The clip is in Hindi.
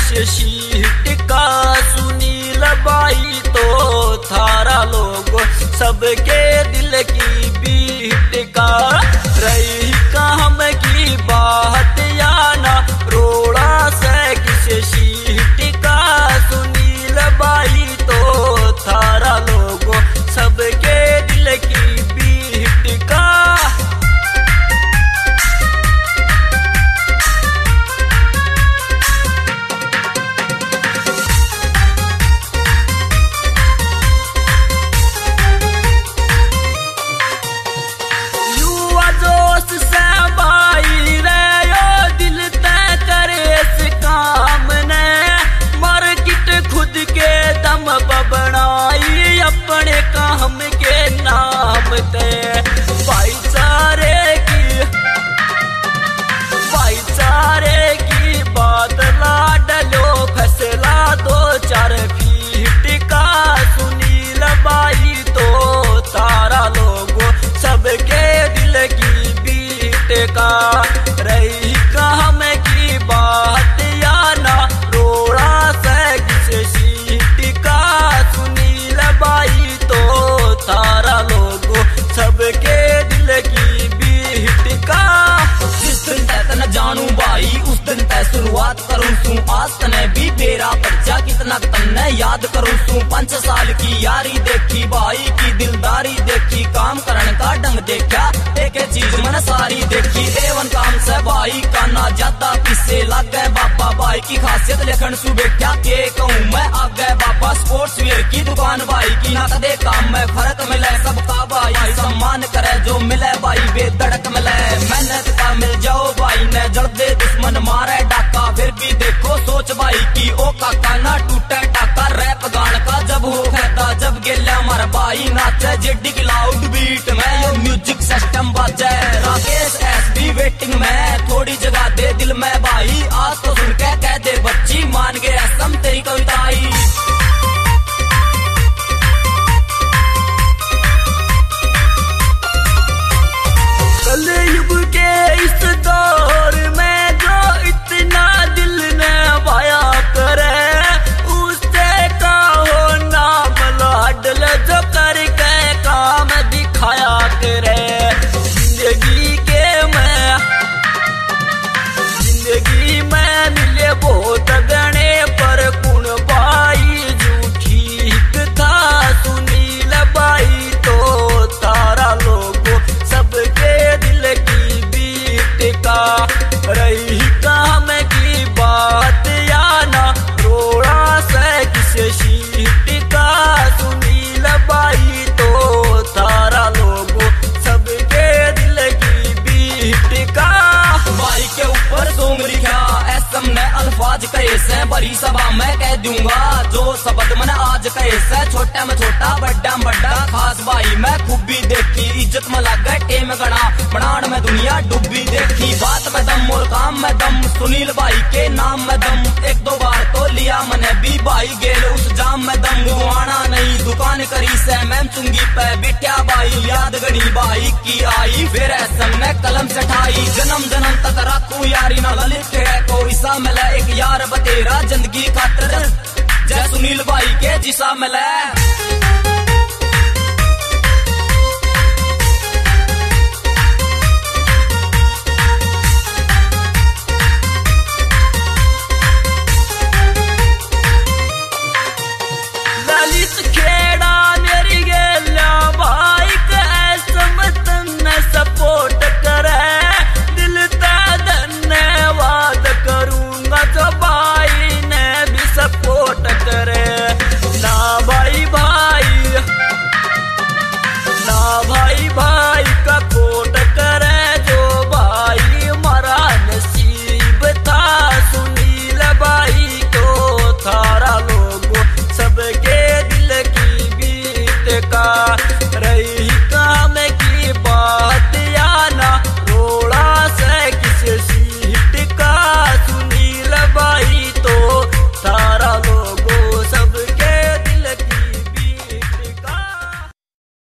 किसे सीट का सुनील बाई तो थारा लोगो सबके दिल की बीट का रही काम की बात या ना रोड़ा से किसे सीट का सुनील बाई तो थारा लोगो सबके दिल की बीट का। बनाई अपने काम के नाम ते भाईचारे की बात ला डलो फैसला 2-4 फीट का सुनील बाई तो तारा लोगो सबके दिल की बीट का रही काम की बात या ना रोड़ा से किसे सीट का सुनील बाई तो तारा लोगो सबके दिल की बीट का। जिस दिन तक न जानू भाई उस दिन तक शुरुआत करूँ तू आज तने भी मेरा बच्चा कितना तन्ने याद करूँ तू 5 साल की यारी देखी भाई की दिलदारी देखी काम करने का ढंग देखा एक चीज मैंने सारी देखी एवन काम से भाई का ना ज्यादा किससे लग गए बापा भाई की खासियत लेखन सु बैठा के कहूँ मैं आ गए बापा स्पोर्ट्स वेयर की दुकान भाई की ना कदे काम में फर्क मिले सबका भाई सम्मान करे जो मिले भाई बेधड़क मिले मेहनत का मिल जाओ भाई ने जड़ दे दुश्मन मारे डाका फिर भी देखो सोच भाई की ओ काका ना टूटे टाका रैप गान का जब हो कहता जब गेला मार भाई नाचे जेडी की लाउड बीट में यो म्यूजिक सिस्टम बाजे राकेश एसबी वेटिंग में थोड़ी जगह दे दिल में भाई आज तो सुन के कह दे बच्ची मान गए असम तेरी कविताई। कलयुग के इस दौर में जो इतना दिल ने वाया करे उससे का हो नाम लाडल जो करके काम दिखाया करे जिंदगी में मिले बहुत गणे पर कुण बाई झूठी था सुनील बाई तो तारा लोगो सबके दिल की बीट का रही काम की बात या ना रोड़ा से किसे सीट का सुनील बाई तो तारा लोगो सबके दिल की बीट का। भाई के ऊपर सॉन्ग लिखा एसएम ने अल्फाज कहे से बड़ी सभा में कह दूंगा जो शब्द मैंने आज कहे से छोटा में छोटा बड़ा में बड़ा खास भाई मैं खूबी देखी इज्जत में लग गए टेम गणा बनान में दुनिया डूबी देखी बात में दम और काम में दम सुनील भाई के नाम में दम 1-2 बार तो लिया मैंने भी भाई गेल उस जाम में दम गुआना नहीं दुकान करी से मैम चुंगी पे बिटिया भाई याद गणी भाई की आई फिर एसएम ने कलम से ठाई जन्म जन्म तक रखू यारी ना ललित है कोई सा मिला एक यार बतेरा जिंदगी खातर जय सुनील भाई के जिसा मिला।